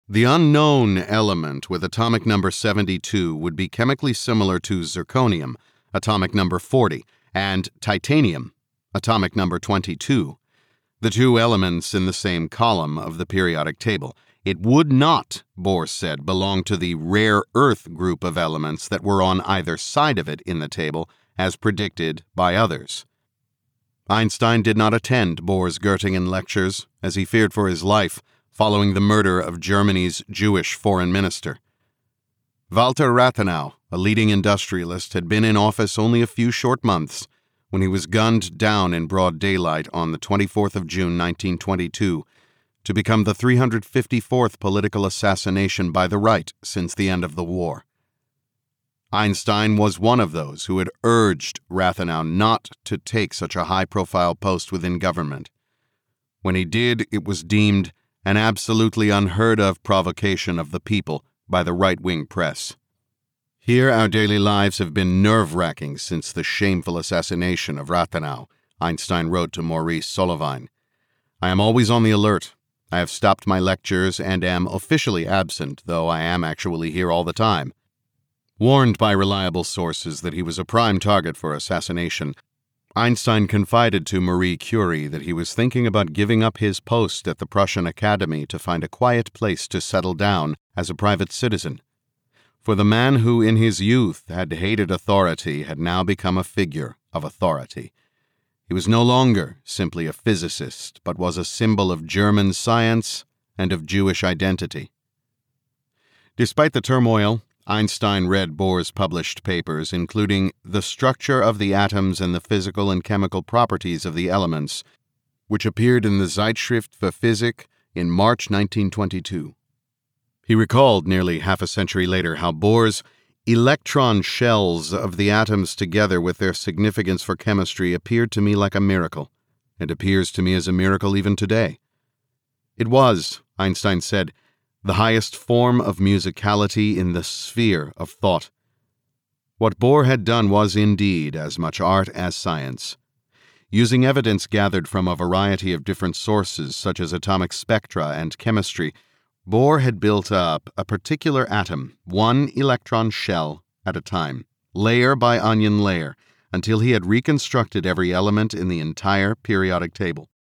The unknown element with atomic number 72 would be chemically similar to zirconium, atomic number 40, and titanium, atomic number 22, the two elements in the same column of the periodic table. It would not, Bohr said, belong to the rare earth group of elements that were on either side of it in the table, as predicted by others. Einstein did not attend Bohr's Göttingen lectures, as he feared for his life following the murder of Germany's Jewish foreign minister. Walter Rathenau, a leading industrialist, had been in office only a few short months when he was gunned down in broad daylight on the 24th of June 1922 to become the 354th political assassination by the right since the end of the war. Einstein was one of those who had urged Rathenau not to take such a high-profile post within government. When he did, it was deemed an absolutely unheard-of provocation of the people by the right-wing press. Here our daily lives have been nerve-wracking since the shameful assassination of Rathenau, Einstein wrote to Maurice Solovine. I am always on the alert. I have stopped my lectures and am officially absent, though I am actually here all the time. Warned by reliable sources that he was a prime target for assassination, Einstein confided to Marie Curie that he was thinking about giving up his post at the Prussian Academy to find a quiet place to settle down as a private citizen. For the man who in his youth had hated authority had now become a figure of authority. He was no longer simply a physicist, but was a symbol of German science and of Jewish identity. Despite the turmoil, Einstein read Bohr's published papers, including The Structure of the Atoms and the Physical and Chemical Properties of the Elements, which appeared in the Zeitschrift für Physik in March 1922. He recalled nearly half a century later how Bohr's electron shells of the atoms together with their significance for chemistry appeared to me like a miracle, and appears to me as a miracle even today. It was, Einstein said, the highest form of musicality in the sphere of thought. What Bohr had done was indeed as much art as science. Using evidence gathered from a variety of different sources, such as atomic spectra and chemistry, Bohr had built up a particular atom, one electron shell at a time, layer by onion layer, until he had reconstructed every element in the entire periodic table.